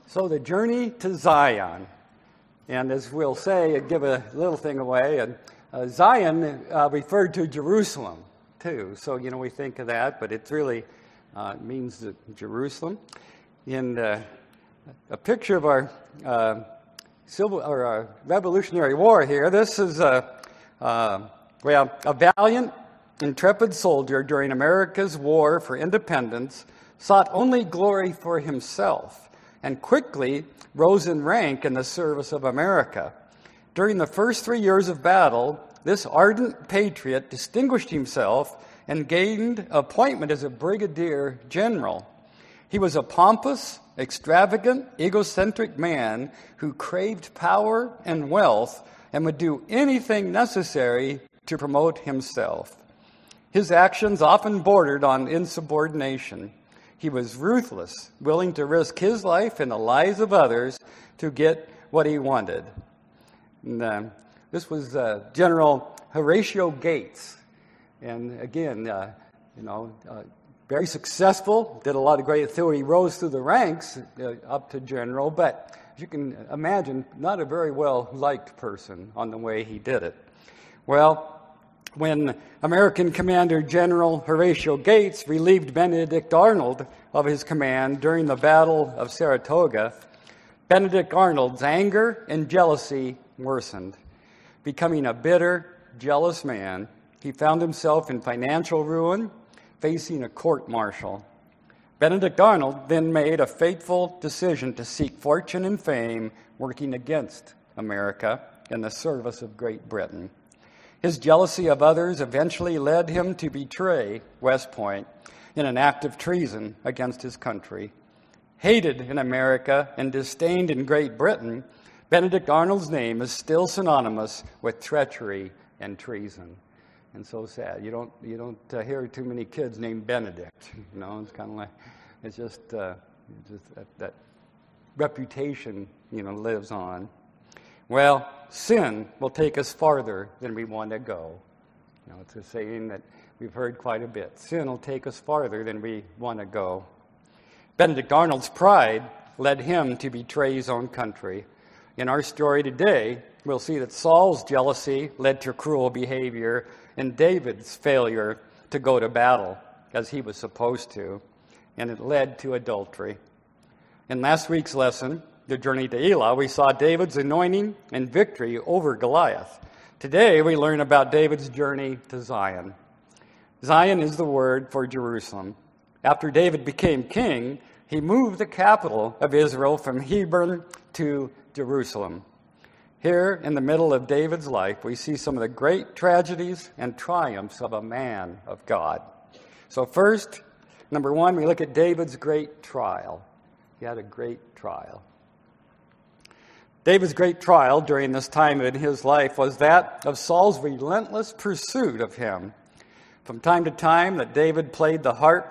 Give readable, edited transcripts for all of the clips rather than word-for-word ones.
So the journey to Zion, and as we'll say, give a little thing away, and Zion referred to Jerusalem too. So we think of that, but it really means Jerusalem. In a picture of our Revolutionary War here, this is a valiant, intrepid soldier during America's war for independence sought only glory for himself and quickly rose in rank in the service of America. During the first 3 years of battle, this ardent patriot distinguished himself and gained appointment as a brigadier general. He was a pompous, extravagant, egocentric man who craved power and wealth and would do anything necessary to promote himself. His actions often bordered on insubordination. He was ruthless, willing to risk his life and the lives of others to get what he wanted. And, this was General Horatio Gates. And again, very successful, did a lot of great things. He rose through the ranks up to general, but as you can imagine, not a very well-liked person on the way he did it. Well, when American Commander General Horatio Gates relieved Benedict Arnold of his command during the Battle of Saratoga, Benedict Arnold's anger and jealousy worsened. Becoming a bitter, jealous man, he found himself in financial ruin, facing a court-martial. Benedict Arnold then made a fateful decision to seek fortune and fame working against America in the service of Great Britain. His jealousy of others eventually led him to betray West Point in an act of treason against his country. Hated in America and disdained in Great Britain, Benedict Arnold's name is still synonymous with treachery and treason. And so sad. You don't hear too many kids named Benedict. It's kind of like it's just that reputation lives on. Well, sin will take us farther than we want to go. It's a saying that we've heard quite a bit. Sin will take us farther than we want to go. Benedict Arnold's pride led him to betray his own country. In our story today, we'll see that Saul's jealousy led to cruel behavior and David's failure to go to battle as he was supposed to, and it led to adultery. In last week's lesson, the journey to Elah, we saw David's anointing and victory over Goliath. Today, we learn about David's journey to Zion. Zion is the word for Jerusalem. After David became king, he moved the capital of Israel from Hebron to Jerusalem. Here, in the middle of David's life, we see some of the great tragedies and triumphs of a man of God. So first, number one, we look at David's great trial. He had a great trial. David's great trial during this time in his life was that of Saul's relentless pursuit of him. From the time that David played the harp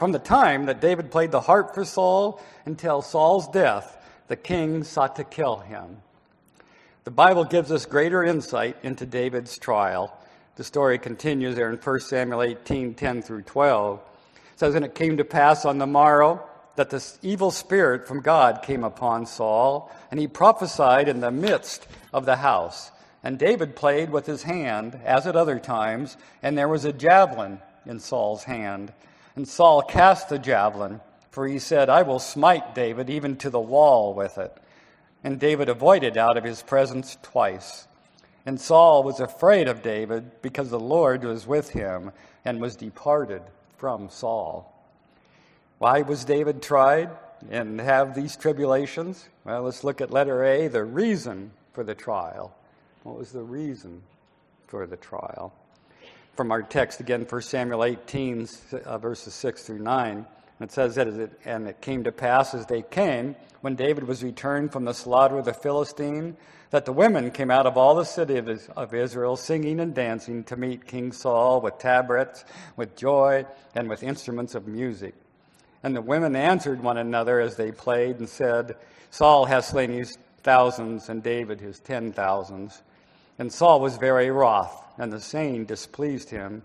for Saul until Saul's death, the king sought to kill him. The Bible gives us greater insight into David's trial. The story continues there in 1 Samuel 18:10 through 12. It says, "And it came to pass on the morrow that this evil spirit from God came upon Saul, and he prophesied in the midst of the house. And David played with his hand, as at other times, and there was a javelin in Saul's hand. And Saul cast the javelin, for he said, I will smite David even to the wall with it. And David avoided out of his presence twice. And Saul was afraid of David, because the Lord was with him, and was departed from Saul." Why was David tried and have these tribulations? Well, let's look at letter A, the reason for the trial. What was the reason for the trial? From our text again, 1 Samuel 18, verses 6 through 9. It says that, and it came to pass as they came, when David was returned from the slaughter of the Philistine, that the women came out of all the city of Israel, singing and dancing to meet King Saul with tabrets, with joy, and with instruments of music. And the women answered one another as they played and said, Saul has slain his thousands, and David his 10,000s. And Saul was very wroth, and the saying displeased him.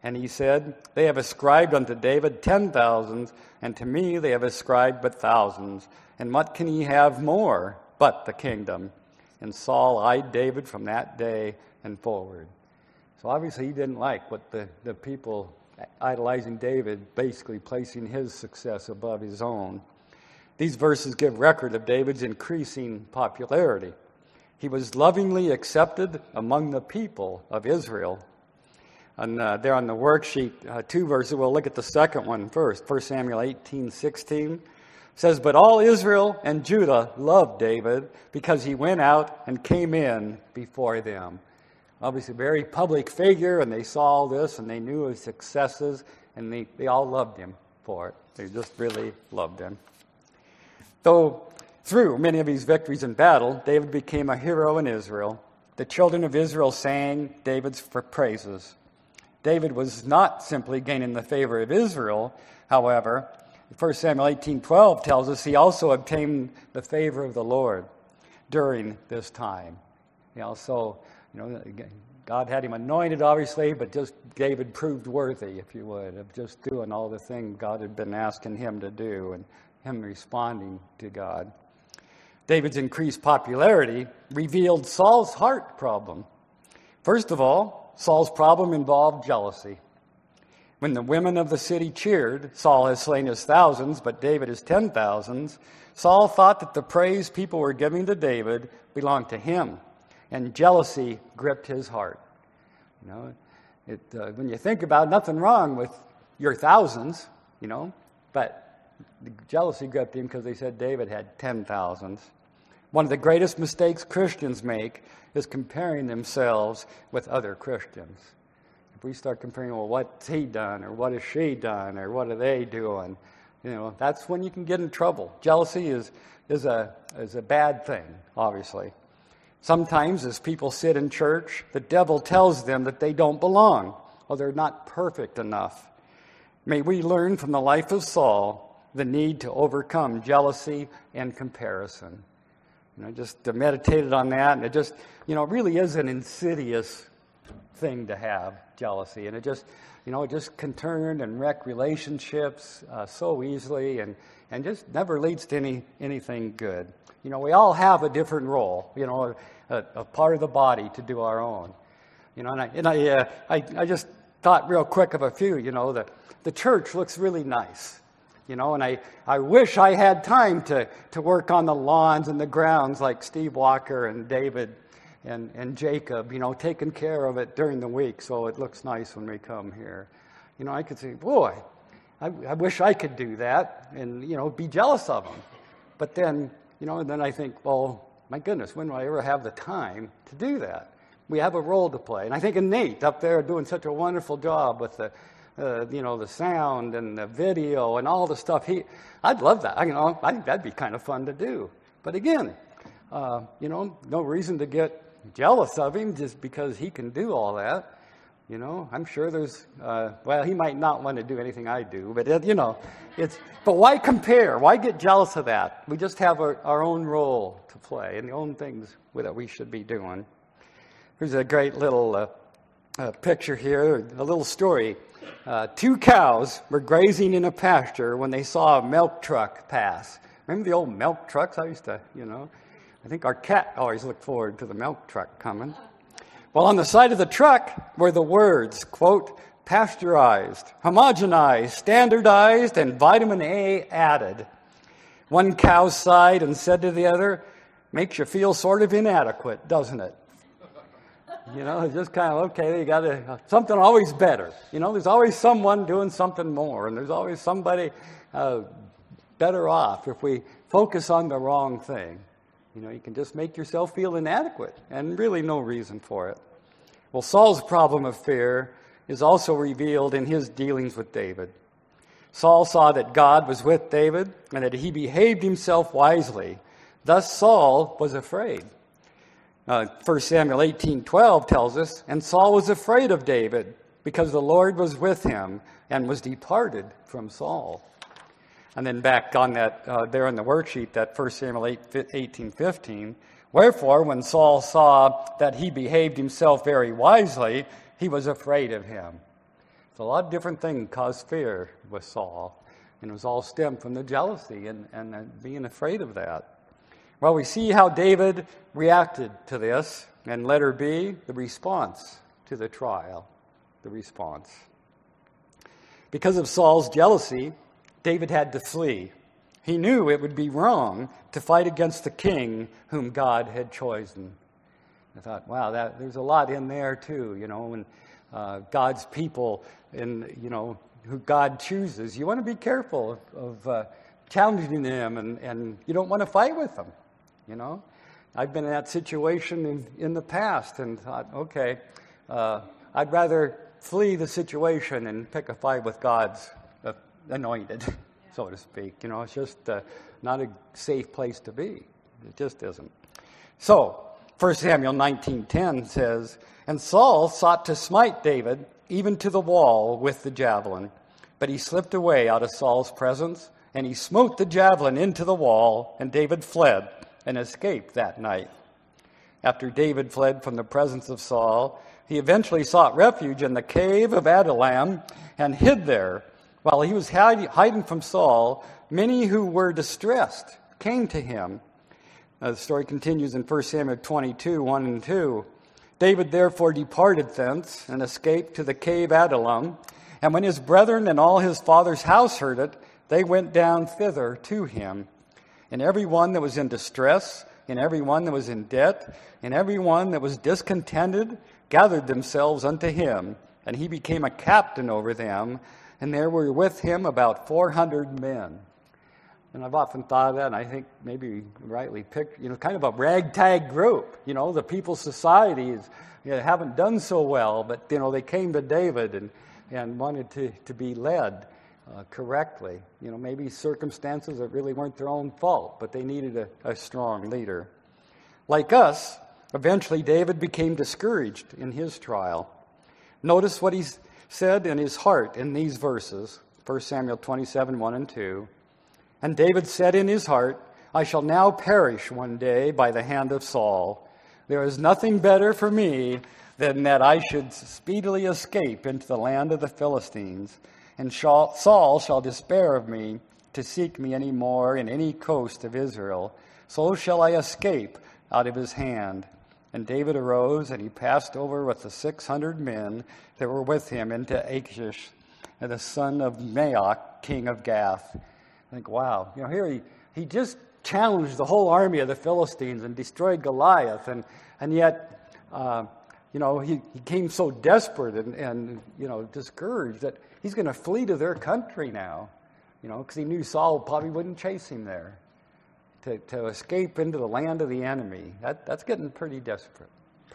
And he said, they have ascribed unto David 10,000s, and to me they have ascribed but thousands. And what can he have more but the kingdom? And Saul eyed David from that day and forward. So obviously he didn't like what the people idolizing David, basically placing his success above his own. These verses give record of David's increasing popularity. He was lovingly accepted among the people of Israel. And there on the worksheet, 2 verses, we'll look at the second one first. 1 Samuel 18:16 says, but all Israel and Judah loved David because he went out and came in before them. Obviously a very public figure, and they saw all this, and they knew his successes, and they all loved him for it. They just really loved him. Though through many of his victories in battle, David became a hero in Israel. The children of Israel sang David's praises. David was not simply gaining the favor of Israel, however. 1 Samuel 18:12 tells us he also obtained the favor of the Lord during this time. So God had him anointed, obviously, but just David proved worthy, if you would, of just doing all the things God had been asking him to do and him responding to God. David's increased popularity revealed Saul's heart problem. First of all, Saul's problem involved jealousy. When the women of the city cheered, Saul has slain his thousands, but David his 10,000s, Saul thought that the praise people were giving to David belonged to him, and jealousy gripped his heart. When you think about it, nothing wrong with your thousands, but the jealousy gripped him because they said David had 10,000s. One of the greatest mistakes Christians make is comparing themselves with other Christians. If we start comparing, well, what's he done, or what has she done, or what are they doing, that's when you can get in trouble. Jealousy is a bad thing, obviously. Sometimes as people sit in church, the devil tells them that they don't belong, or they're not perfect enough. May we learn from the life of Saul the need to overcome jealousy and comparison. Just meditated on that, and it just, really is an insidious thing to have, jealousy. And it just can turn and wreck relationships so easily, and just never leads to anything good. We all have a different role, a part of the body to do our own. I just thought real quick of a few. The church looks really nice. And I wish I had time to work on the lawns and the grounds like Steve Walker and David and Jacob, taking care of it during the week so it looks nice when we come here. I could say, boy, I wish I could do that and, be jealous of them. But then, then I think, well, my goodness, when will I ever have the time to do that? We have a role to play. And I think Nate up there doing such a wonderful job with the sound and the video and all the stuff. I'd love that. I think that'd be kind of fun to do. But again, no reason to get jealous of him just because he can do all that. I'm sure there's, he might not want to do anything I do, but but why compare? Why get jealous of that? We just have our own role to play and the own things that we should be doing. Here's a great little picture here, a little story. 2 cows were grazing in a pasture when they saw a milk truck pass. Remember the old milk trucks? I used to, I think our cat always looked forward to the milk truck coming. Well, on the side of the truck were the words, quote, pasteurized, homogenized, standardized, and vitamin A added. One cow sighed and said to the other, makes you feel sort of inadequate, doesn't it? It's just kind of, okay, you got something always better. There's always someone doing something more, and there's always somebody better off if we focus on the wrong thing. You can just make yourself feel inadequate, and really no reason for it. Well, Saul's problem of fear is also revealed in his dealings with David. Saul saw that God was with David, and that he behaved himself wisely. Thus Saul was afraid. 1 Samuel 18:12 tells us, and Saul was afraid of David because the Lord was with him and was departed from Saul. And then back on that, there in the worksheet, that 1 Samuel 18:15, wherefore when Saul saw that he behaved himself very wisely, he was afraid of him. So a lot of different things caused fear with Saul. And it was all stemmed from the jealousy and being afraid of that. Well, we see how David reacted to this. And letter B, the response to the trial. The response. Because of Saul's jealousy, David had to flee. He knew it would be wrong to fight against the king whom God had chosen. I thought, wow, there's a lot in there too, when God's people and, who God chooses. You want to be careful of challenging them and you don't want to fight with them, I've been in that situation in the past and thought, okay, I'd rather flee the situation and pick a fight with God's anointed, so to speak. It's just not a safe place to be. It just isn't. So, 1 Samuel 19:10 says, "And Saul sought to smite David even to the wall with the javelin. But he slipped away out of Saul's presence, and he smote the javelin into the wall, and David fled and escaped that night." After David fled from the presence of Saul, he eventually sought refuge in the cave of Adullam and hid there. While he was hiding from Saul, many who were distressed came to him. The story continues in 1 Samuel 22, 1 and 2. "David therefore departed thence and escaped to the cave Adullam. And when his brethren and all his father's house heard it, they went down thither to him. And every one that was in distress, and every one that was in debt, and every one that was discontented, gathered themselves unto him. And he became a captain over them, and there were with him about 400 men." And I've often thought of that, and I think maybe rightly picked, kind of a ragtag group. The people's societies haven't done so well, but, they came to David and wanted to be led correctly. Maybe circumstances that really weren't their own fault, but they needed a strong leader. Like us, eventually David became discouraged in his trial. Notice what he said in his heart in these verses, 1 Samuel 27, 1 and 2. "And David said in his heart, I shall now perish one day by the hand of Saul. There is nothing better for me than that I should speedily escape into the land of the Philistines. And Saul shall despair of me to seek me any more in any coast of Israel. So shall I escape out of his hand. And David arose, and he passed over with the 600 men that were with him into Achish, and the son of Maoch, king of Gath." I think, wow, here he just challenged the whole army of the Philistines and destroyed Goliath, and yet, he became so desperate and discouraged that he's going to flee to their country now, because he knew Saul probably wouldn't chase him there. To escape into the land of the enemy, that's getting pretty desperate,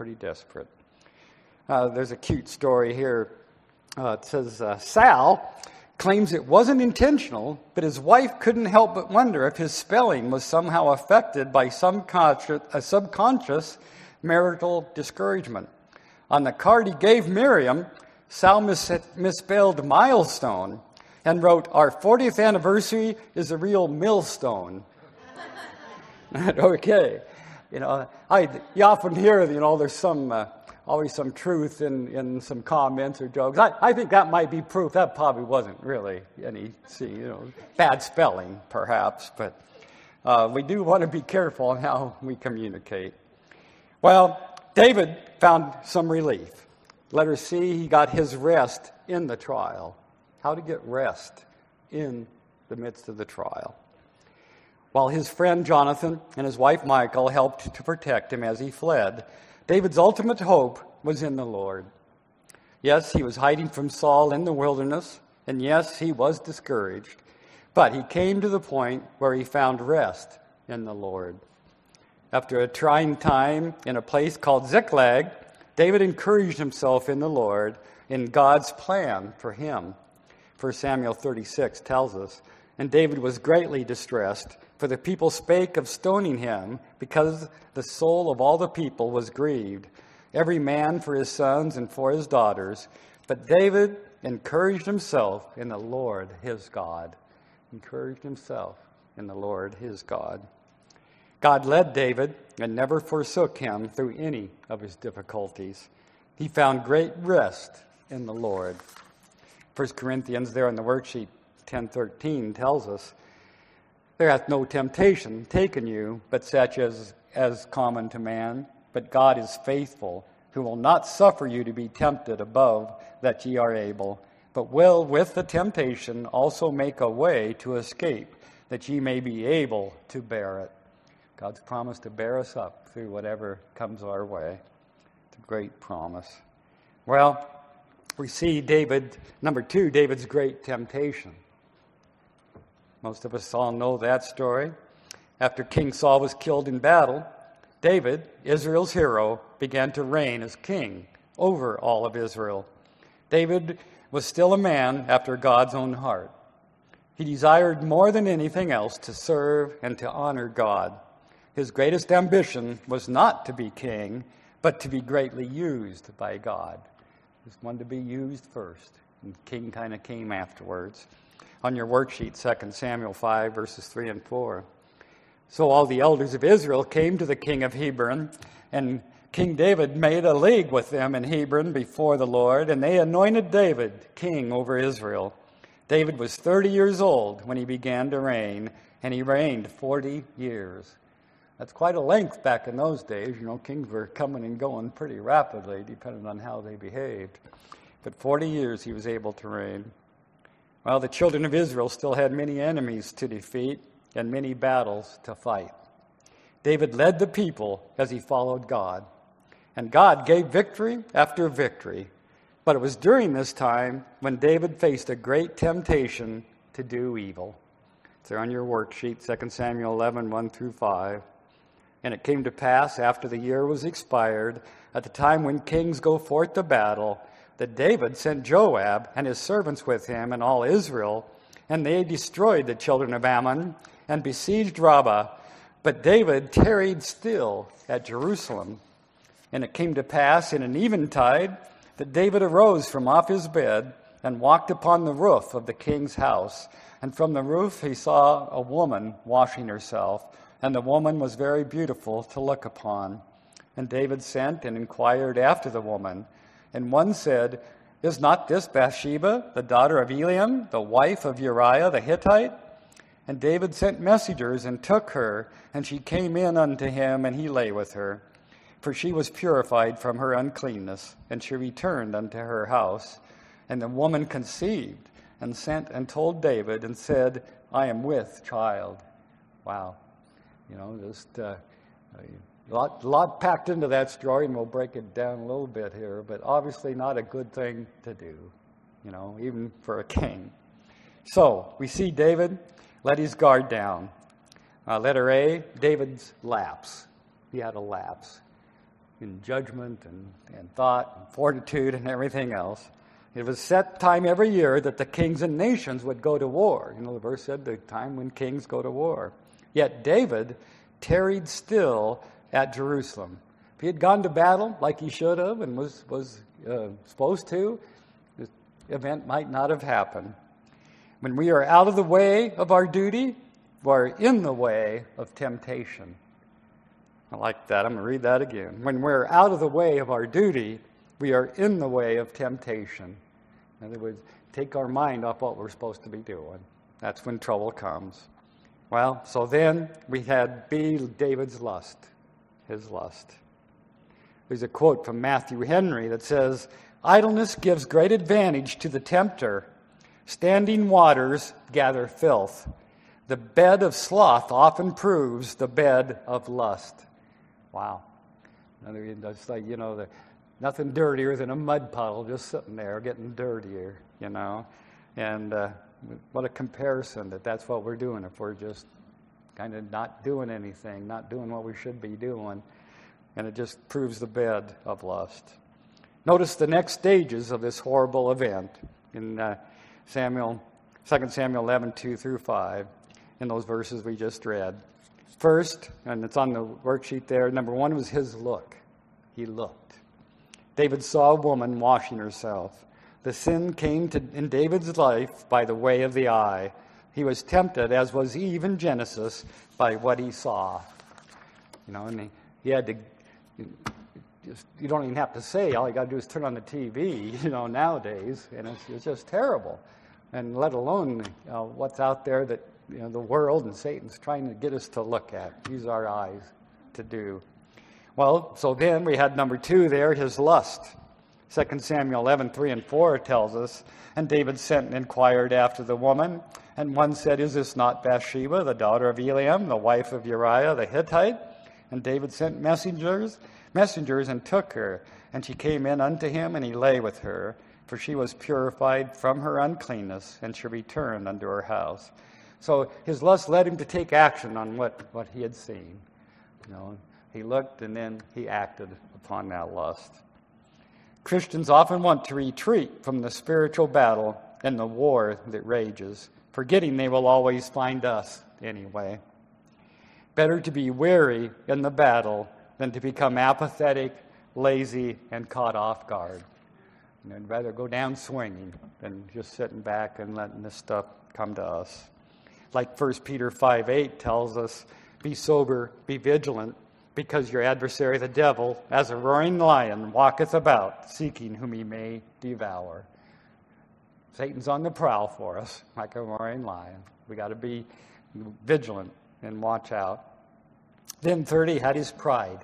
There's a cute story here. It says, Sal claims it wasn't intentional, but his wife couldn't help but wonder if his spelling was somehow affected by a subconscious marital discouragement. On the card he gave Miriam, Sal misspelled milestone and wrote, "Our 40th anniversary is a real millstone." Okay. You often hear, there's always some truth in some comments or jokes. I think that might be proof. That probably wasn't really any, bad spelling, perhaps. But we do want to be careful on how we communicate. Well, David found some relief. Letter C, he got his rest in the trial. How to get rest in the midst of the trial. While his friend Jonathan and his wife Michal helped to protect him as he fled, David's ultimate hope was in the Lord. Yes, he was hiding from Saul in the wilderness, and yes, he was discouraged, but he came to the point where he found rest in the Lord. After a trying time in a place called Ziklag, David encouraged himself in the Lord, in God's plan for him. 1 Samuel 36 tells us, "And David was greatly distressed, for the people spake of stoning him, because the soul of all the people was grieved, every man for his sons and for his daughters. But David encouraged himself in the Lord his God." Encouraged himself in the Lord his God. God led David and never forsook him through any of his difficulties. He found great rest in the Lord. 1 Corinthians there on the worksheet 10:13 tells us, there hath no temptation taken you, but such as common to man. But God is faithful, who will not suffer you to be tempted above that ye are able, but will with the temptation also make a way to escape, that ye may be able to bear it. God's promised to bear us up through whatever comes our way. It's a great promise. Well, we see David, number 2, David's great temptation. Most of us all know that story. After King Saul was killed in battle, David, Israel's hero, began to reign as king over all of Israel. David was still a man after God's own heart. He desired more than anything else to serve and to honor God. His greatest ambition was not to be king, but to be greatly used by God. He wanted to be used first, and king kind of came afterwards. On your worksheet, 2 Samuel 5, verses 3 and 4. So all the elders of Israel came to the king of Hebron, and King David made a league with them in Hebron before the Lord, and they anointed David king over Israel. David was 30 years old when he began to reign, and he reigned 40 years. That's quite a length back in those days. You know, kings were coming and going pretty rapidly, depending on how they behaved. But 40 years he was able to reign. Well, the children of Israel still had many enemies to defeat and many battles to fight. David led the people as he followed God, and God gave victory after victory. But it was during this time when David faced a great temptation to do evil. It's there on your worksheet, 2 Samuel 11, 1 through 5. And it came to pass, after the year was expired, at the time when kings go forth to battle, that David sent Joab and his servants with him and all Israel, and they destroyed the children of Ammon and besieged Rabbah. But David tarried still at Jerusalem. And it came to pass in an eventide that David arose from off his bed and walked upon the roof of the king's house. And from the roof he saw a woman washing herself, and the woman was very beautiful to look upon. And David sent and inquired after the woman. And one said, Is not this Bathsheba, the daughter of Eliam, the wife of Uriah the Hittite? And David sent messengers and took her, and she came in unto him, and he lay with her. For she was purified from her uncleanness, and she returned unto her house. And the woman conceived, and sent and told David, and said, I am with child. Wow. You know, just a lot packed into that story, and we'll break it down a little bit here, but obviously not a good thing to do, you know, even for a king. So, we see David let his guard down. Letter A, David's lapse. He had a lapse in judgment and thought and fortitude and everything else. It was set time every year that the kings and nations would go to war. You know, the verse said the time when kings go to war. Yet David tarried still at Jerusalem. If he had gone to battle like he should have and was supposed to, this event might not have happened. When we are out of the way of our duty, we're in the way of temptation. I like that. I'm going to read that again. When we're out of the way of our duty, we are in the way of temptation. In other words, take our mind off what we're supposed to be doing. That's when trouble comes. Well, so then we had B, David's lust, his lust. There's a quote from Matthew Henry that says, Idleness gives great advantage to the tempter. Standing waters gather filth. The bed of sloth often proves the bed of lust. Wow. It's like, you know, nothing dirtier than a mud puddle just sitting there getting dirtier, you know. And what a comparison that's what we're doing if we're just kind of not doing anything, not doing what we should be doing. And it just proves the bed of lust. Notice the next stages of this horrible event in 2 Samuel 11, 2 through 5, in those verses we just read. First, and it's on the worksheet there, number 1 was his look. He looked. David saw a woman washing herself. The sin came in David's life by the way of the eye. He was tempted, as was Eve in Genesis, by what he saw. You know, and he had to, you don't even have to say. All you got to do is turn on the TV, nowadays, and it's just terrible. And let alone what's out there that the world and Satan's trying to get us to look at, use our eyes to do. Well, so then we had number 2 there, his lust. 2 Samuel 11:3-4 tells us, and David sent and inquired after the woman, and one said, "Is this not Bathsheba, the daughter of Eliam, the wife of Uriah the Hittite?" And David sent messengers and took her, and she came in unto him, and he lay with her, for she was purified from her uncleanness, and she returned unto her house. So his lust led him to take action on what he had seen. He looked and then he acted upon that lust. Christians often want to retreat from the spiritual battle and the war that rages, forgetting they will always find us anyway. Better to be weary in the battle than to become apathetic, lazy, and caught off guard. I'd rather go down swinging than just sitting back and letting this stuff come to us. Like 1 Peter 5:8 tells us, "Be sober, be vigilant, because your adversary the devil, as a roaring lion, walketh about, seeking whom he may devour." Satan's on the prowl for us, like a roaring lion. We got to be vigilant and watch out. Then third, he had his pride.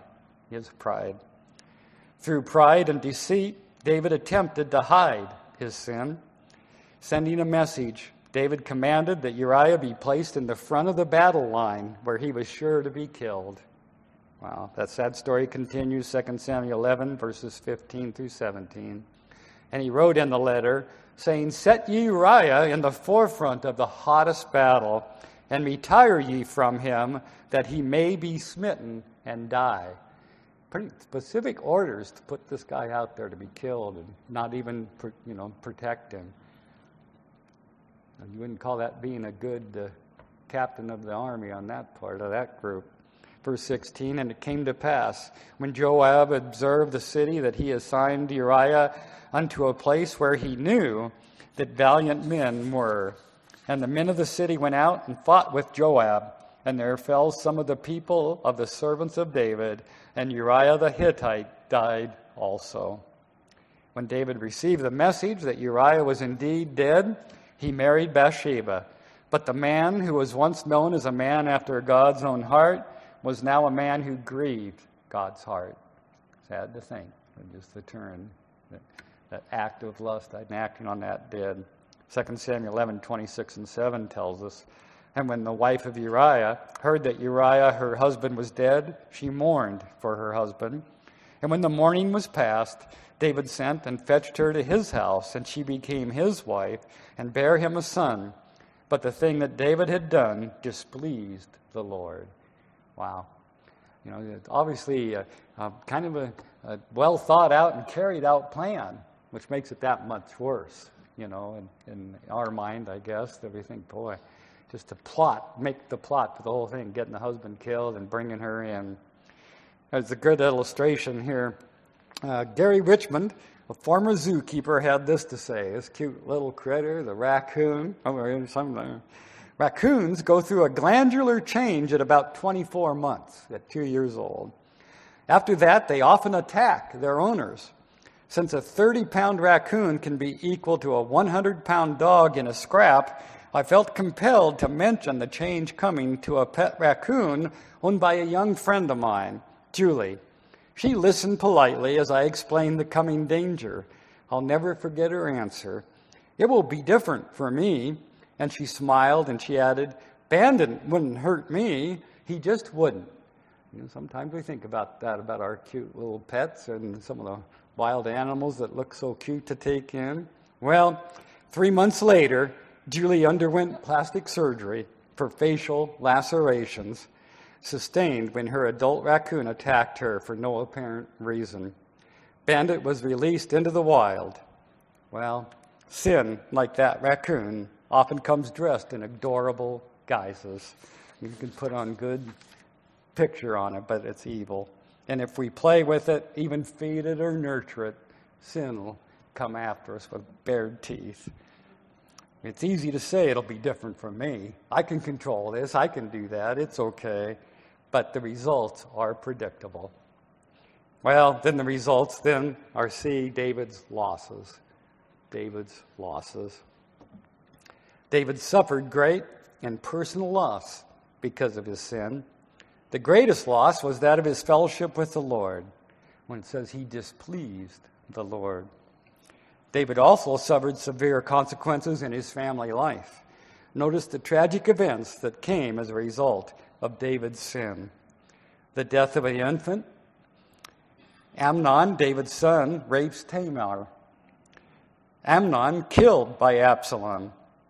Through pride and deceit, David attempted to hide his sin. Sending a message, David commanded that Uriah be placed in the front of the battle line where he was sure to be killed. Wow, that sad story continues, 2 Samuel 11:15-17. And he wrote in the letter, saying, "Set ye Uriah in the forefront of the hottest battle, and retire ye from him, that he may be smitten and die." Pretty specific orders to put this guy out there to be killed and not even, protect him. And you wouldn't call that being a good captain of the army on that part of that group. Verse 16, "And it came to pass, when Joab observed the city, that he assigned Uriah unto a place where he knew that valiant men were. And the men of the city went out and fought with Joab. And there fell some of the people of the servants of David, and Uriah the Hittite died also." When David received the message that Uriah was indeed dead, he married Bathsheba. But the man who was once known as a man after God's own heart was now a man who grieved God's heart. Sad to think, just the turn that act of lust and acting on that did. 2 Samuel 11:26-7 tells us, "And when the wife of Uriah heard that Uriah, her husband, was dead, she mourned for her husband. And when the mourning was past, David sent and fetched her to his house, and she became his wife, and bare him a son. But the thing that David had done displeased the Lord." Wow. It's obviously kind of a well thought out and carried out plan, which makes it that much worse, in our mind, I guess, that we think, boy, just to make the plot for the whole thing, getting the husband killed and bringing her in. There's a good illustration here. Gary Richmond, a former zookeeper, had this to say. This cute little critter, the raccoon. Raccoons go through a glandular change at about 24 months, at 2 years old. After that, they often attack their owners. Since a 30-pound raccoon can be equal to a 100-pound dog in a scrap, I felt compelled to mention the change coming to a pet raccoon owned by a young friend of mine, Julie. She listened politely as I explained the coming danger. I'll never forget her answer. "It will be different for me." And she smiled and she added, "Bandit wouldn't hurt me. He just wouldn't." Sometimes we think about that, about our cute little pets and some of the wild animals that look so cute to take in. Well, 3 months later, Julie underwent plastic surgery for facial lacerations sustained when her adult raccoon attacked her for no apparent reason. Bandit was released into the wild. Well, sin, like that raccoon, often comes dressed in adorable guises. You can put on good picture on it, but it's evil. And if we play with it, even feed it or nurture it, sin will come after us with bared teeth. It's easy to say it'll be different from me. I can control this. I can do that. It's okay. But the results are predictable. Well, then the results then are David's losses. David's losses. David suffered great and personal loss because of his sin. The greatest loss was that of his fellowship with the Lord, when it says he displeased the Lord. David also suffered severe consequences in his family life. Notice the tragic events that came as a result of David's sin. The death of an infant. Amnon, David's son, rapes Tamar. Amnon killed by Absalom.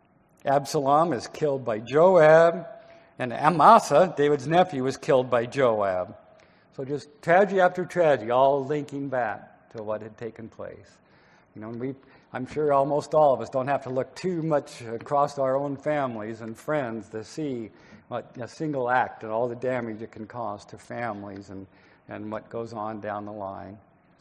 Absalom is killed by Joab. And Amasa, David's nephew, was killed by Joab. So just tragedy after tragedy, all linking back to what had taken place. You know, I'm sure almost all of us don't have to look too much across our own families and friends to see what a single act and all the damage it can cause to families and what goes on down the line.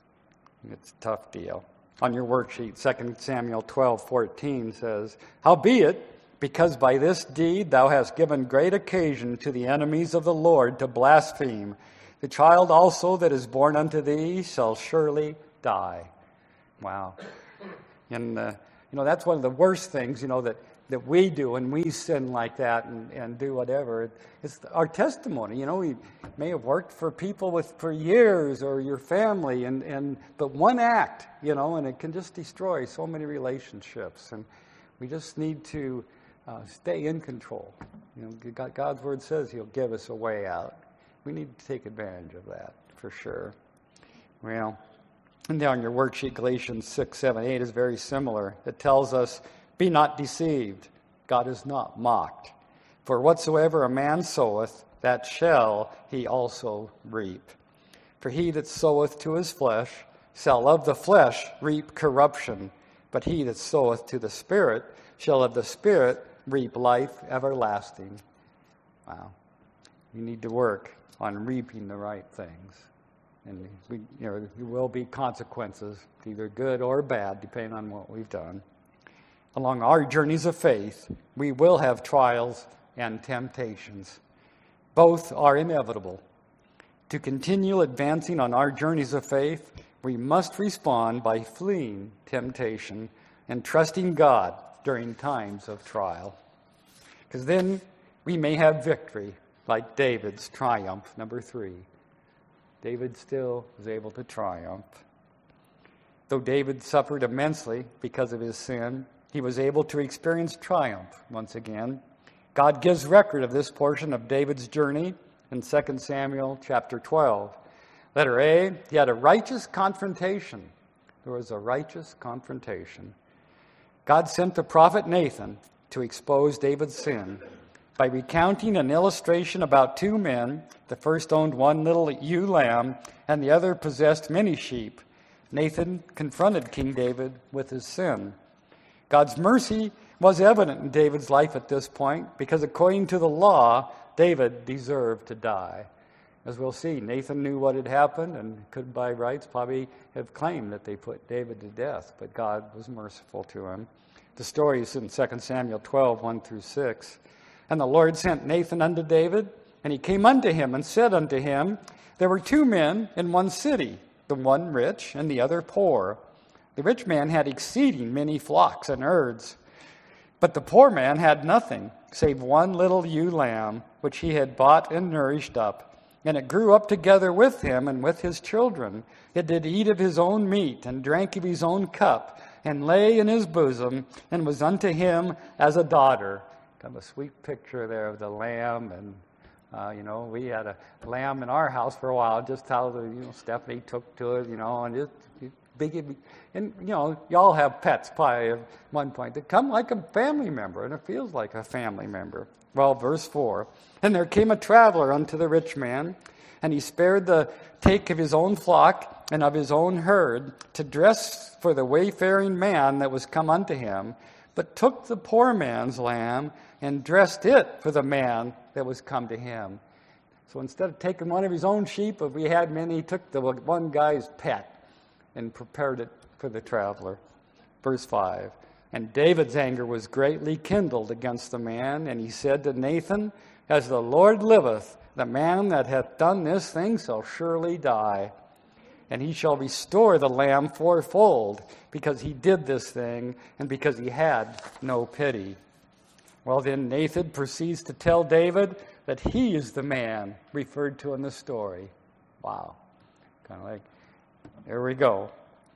It's a tough deal. On your worksheet, 2 Samuel 12:14 says, "Howbeit, because by this deed thou hast given great occasion to the enemies of the Lord to blaspheme, the child also that is born unto thee shall surely die." Wow. And, that's one of the worst things, that we do when we sin like that and do whatever. It's our testimony. We may have worked for people for years or your family, but one act, and it can just destroy so many relationships. And we just need to stay in control. God's word says he'll give us a way out. We need to take advantage of that for sure. Well, and down your worksheet, Galatians 6, 7, 8 is very similar. It tells us, "Be not deceived. God is not mocked. For whatsoever a man soweth, that shall he also reap. For he that soweth to his flesh shall of the flesh reap corruption. But he that soweth to the Spirit shall of the Spirit reap life everlasting." Wow. You need to work on reaping the right things. And there will be consequences, either good or bad, depending on what we've done. Along our journeys of faith, we will have trials and temptations. Both are inevitable. To continue advancing on our journeys of faith, we must respond by fleeing temptation and trusting God during times of trial. Because then we may have victory, like David's triumph, number 3. David still was able to triumph. Though David suffered immensely because of his sin, he was able to experience triumph once again. God gives record of this portion of David's journey in 2 Samuel chapter 12. Letter A, he had a righteous confrontation. There was a righteous confrontation. God sent the prophet Nathan to expose David's sin by recounting an illustration about 2 men. The first owned one little ewe lamb, and the other possessed many sheep. Nathan confronted King David with his sin. God's mercy was evident in David's life at this point, because according to the law, David deserved to die. As we'll see, Nathan knew what had happened and could by rights probably have claimed that they put David to death, but God was merciful to him. The story is in 2 Samuel 12, 1 through 6. "And the Lord sent Nathan unto David, and he came unto him and said unto him, There were 2 men in one city, the one rich and the other poor. The rich man had exceeding many flocks and herds, but the poor man had nothing, save one little ewe lamb, which he had bought and nourished up. And it grew up together with him and with his children. It did eat of his own meat, and drank of his own cup, and lay in his bosom, and was unto him as a daughter." Kind of a sweet picture there of the lamb. And, we had a lamb in our house for a while, just how Stephanie took to it, and just big. And, y'all have pets probably at one point that come like a family member, and it feels like a family member. Well, verse 4, "And there came a traveler unto the rich man, and he spared the take of his own flock and of his own herd to dress for the wayfaring man that was come unto him, but took the poor man's lamb and dressed it for the man that was come to him." So instead of taking one of his own sheep, if we had many, he took the one guy's pet and prepared it for the traveler. Verse 5, "And David's anger was greatly kindled against the man, and he said to Nathan, As the Lord liveth, the man that hath done this thing shall surely die. and he shall restore the lamb fourfold, because he did this thing, and because he had no pity. Well, then Nathan proceeds to tell David that he is the man referred to in the story. Wow. Kind of like, there we go.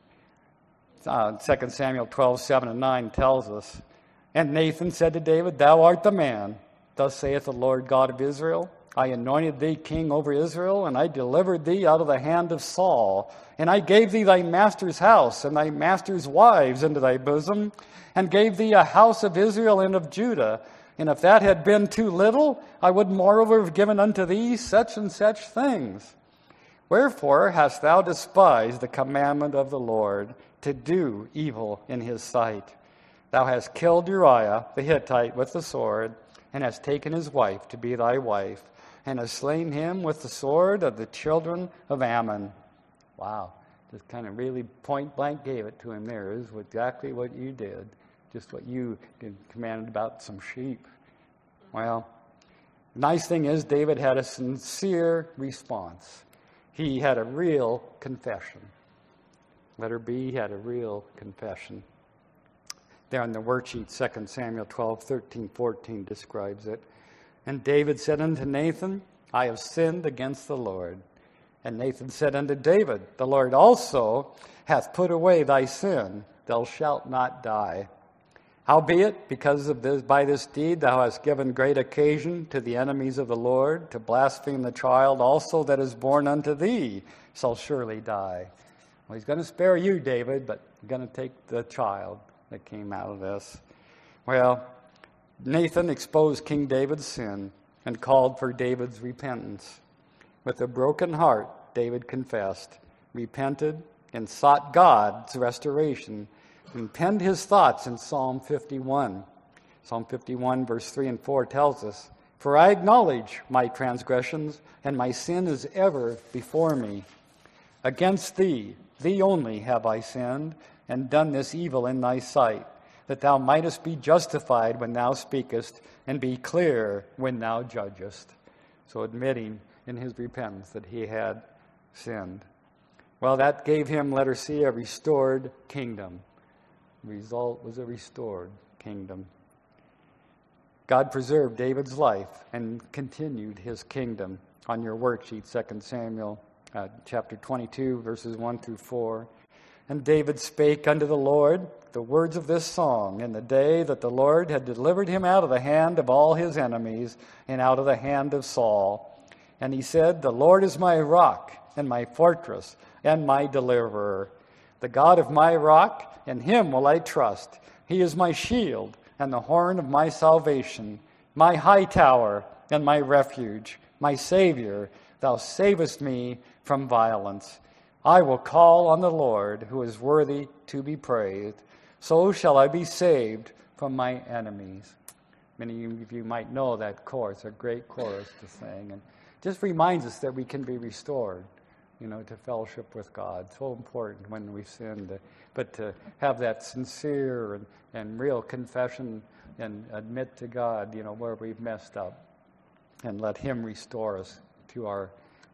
2 Samuel 12:7-9 tells us, and Nathan said to David, Thou art the man. Thus saith the Lord God of Israel, I anointed thee king over Israel, and I delivered thee out of the hand of Saul. And I gave thee thy master's house, and thy master's wives into thy bosom, and gave thee a house of Israel and of Judah. And if that had been too little, I would moreover have given unto thee such and such things. Wherefore hast thou despised the commandment of the Lord, to do evil in his sight? Thou hast killed Uriah the Hittite with the sword, and hast taken his wife to be thy wife, and hast slain him with the sword of the children of Ammon. Wow, just kind of really point blank gave it to him there. Is exactly what you did, just what you commanded about some sheep. Well, the nice thing is David had a sincere response. He had a real confession. Letter B, he had a real confession. There on the worksheet, 2 Samuel 12:13-14 describes it. And David said unto Nathan, I have sinned against the Lord. And Nathan said unto David, The Lord also hath put away thy sin. Thou shalt not die. Howbeit, because of this, by this deed thou hast given great occasion to the enemies of the Lord to blaspheme the child also that is born unto thee shall surely die. Well, he's going to spare you, David, but he's going to take the child that came out of this. Well, Nathan exposed King David's sin and called for David's repentance. With a broken heart, David confessed, repented, and sought God's restoration, and penned his thoughts in Psalm 51. Psalm 51, verse 3 and 4 tells us, For I acknowledge my transgressions, and my sin is ever before me. Against thee only have I sinned, and done this evil in thy sight, that thou mightest be justified when thou speakest, and be clear when thou judgest. So admitting in his repentance that he had sinned. Well, that gave him, letter C, a restored kingdom. The result was a restored kingdom. God preserved David's life and continued his kingdom. On your worksheet, 2 Samuel chapter 22, verses 1-4. And David spake unto the Lord the words of this song in the day that the Lord had delivered him out of the hand of all his enemies and out of the hand of Saul. And he said, The Lord is my rock and my fortress and my deliverer. The God of my rock, in him will I trust. He is my shield and the horn of my salvation, my high tower and my refuge, my Savior. Thou savest me from violence. I will call on the Lord, who is worthy to be praised. So shall I be saved from my enemies. Many of you might know that chorus, a great chorus to sing. And just reminds us that we can be restored, to fellowship with God. So important when we sin, but to have that sincere and real confession and admit to God, where we've messed up, and let him restore us to our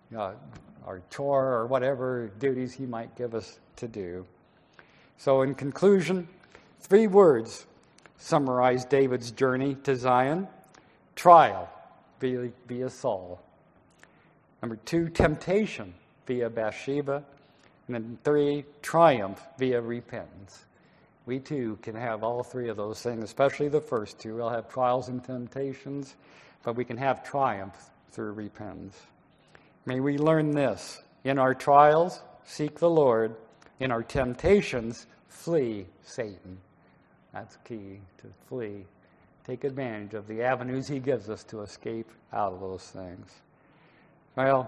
chore or whatever duties he might give us to do. So in conclusion, 3 words summarize David's journey to Zion. Trial via Saul. Number 2, temptation via Bathsheba. And then 3, triumph via repentance. We too can have all 3 of those things, especially the first 2. We'll have trials and temptations, but we can have triumph through repentance. May we learn this. In our trials, seek the Lord. In our temptations, flee Satan. That's key, to flee. Take advantage of the avenues he gives us to escape out of those things. Well,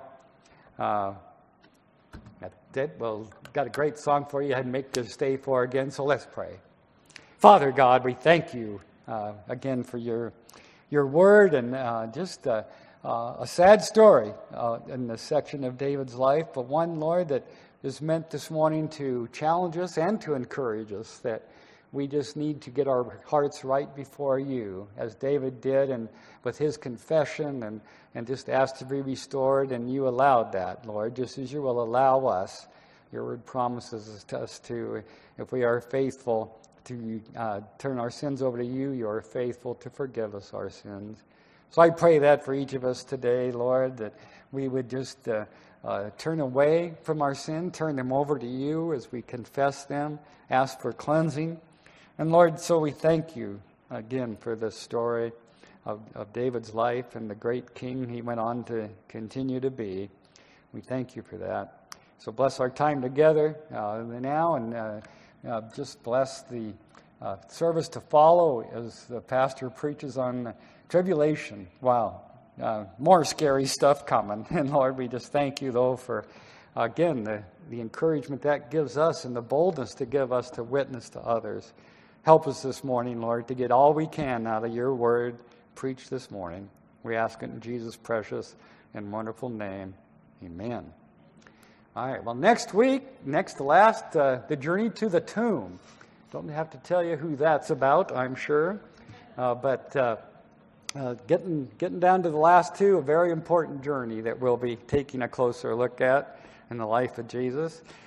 that's it. Well, got a great song for you. I had to make this stay for again, so let's pray. Father God, we thank you again for your word and just a sad story in this section of David's life, but one, Lord, that is meant this morning to challenge us and to encourage us that we just need to get our hearts right before you, as David did, and with his confession and just asked to be restored, and you allowed that, Lord, just as you will allow us Your word promises us to, if we are faithful to turn our sins over to you, you are faithful to forgive us our sins. So I pray that for each of us today, Lord, that we would just turn away from our sin, turn them over to you as we confess them, ask for cleansing. And Lord, so we thank you again for this story of David's life and the great king he went on to continue to be. We thank you for that. So bless our time together now, and just bless the service to follow as the pastor preaches on tribulation. Wow, more scary stuff coming. And Lord, we just thank you, though, for, again, the encouragement that gives us and the boldness to give us to witness to others. Help us this morning, Lord, to get all we can out of your word preached this morning. We ask it in Jesus' precious and wonderful name. Amen. All right, well, next week, the journey to the tomb. Don't have to tell you who that's about, I'm sure. But getting down to the last two, a very important journey that we'll be taking a closer look at in the life of Jesus.